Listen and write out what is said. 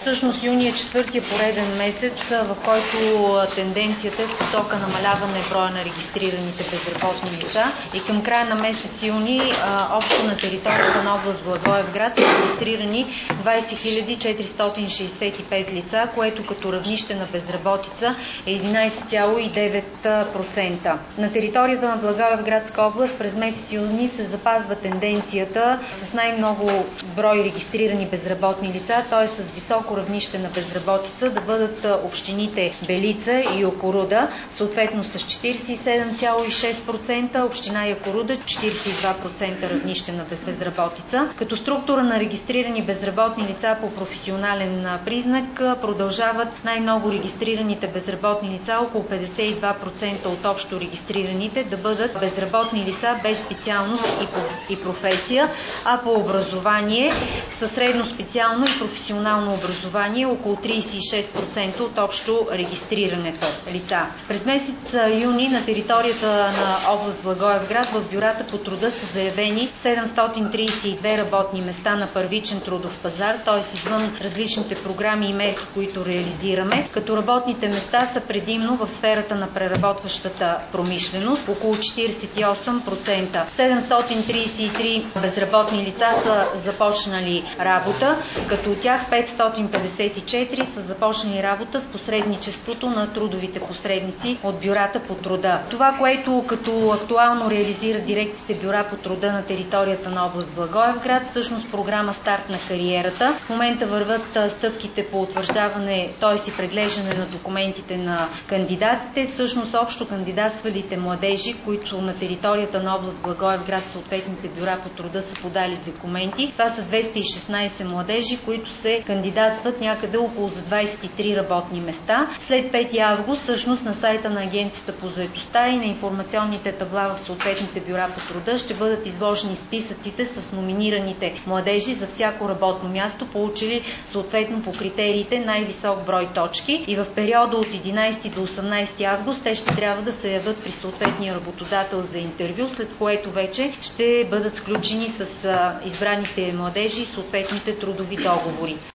Всъщност юни е четвъртия пореден месец, в който тенденцията е в посока намаляване броя на регистрираните безработни лица и към края на месец юни общо на територията на област Благоевград са регистрирани 20 465 лица, което като равнище на безработица е 11,9%. На територията на Благоевградска област през месец юни се запазва тенденцията с най-много брой регистрирани безработни лица, т.е. с високо равнище на безработица, да бъдат общините Белица и Якоруда, съответно с 47,6%, община Якоруда 42% равнище на безработица. Като структура на регистрирани безработни лица по професионален признак продължават най-много регистрираните безработни лица, около 52% от общо регистрираните, да бъдат безработни лица без специалност и професия, а по образование със средно специално и професионално образование около 36% от общо регистрираните лица. През месец юни на територията на област Благоевград в бюрата по труда са заявени 732 работни места на първичен трудов пазар, т.е. извън различните програми и мерки, които реализираме, като работните места са предимно в сферата на преработващата промишленост, около 48%. 733 безработни лица са започнали работа, като от тях 554 са започнали работа с посредничеството на трудовите посредници от бюрата по труда. Това, което като актуално реализира дирекциите бюра по труда на територията на област Благоевград, всъщност програма Старт на кариерата. В момента върват стъпките по утвърждаване, т.е. и преглеждане на документите на кандидатите. Всъщност общо кандидатствалите младежи, които на територията на област Благоевград съответните бюра по труда са подали документи. Това са 216 младежи, които се кандидатстват някъде около за 23 работни места. След 5 август всъщност на сайта на Агенцията по заетостта и на информационните табла в съответните бюра по труда ще бъдат изложени списъците с номинираните младежи за всяко работно място, получили съответно по критериите най-висок брой точки, и в периода от 11 до 18 август те ще трябва да се явят при съответния работодател за интервю, след което вече ще бъдат сключени с избраните младежи съответните трудови договори.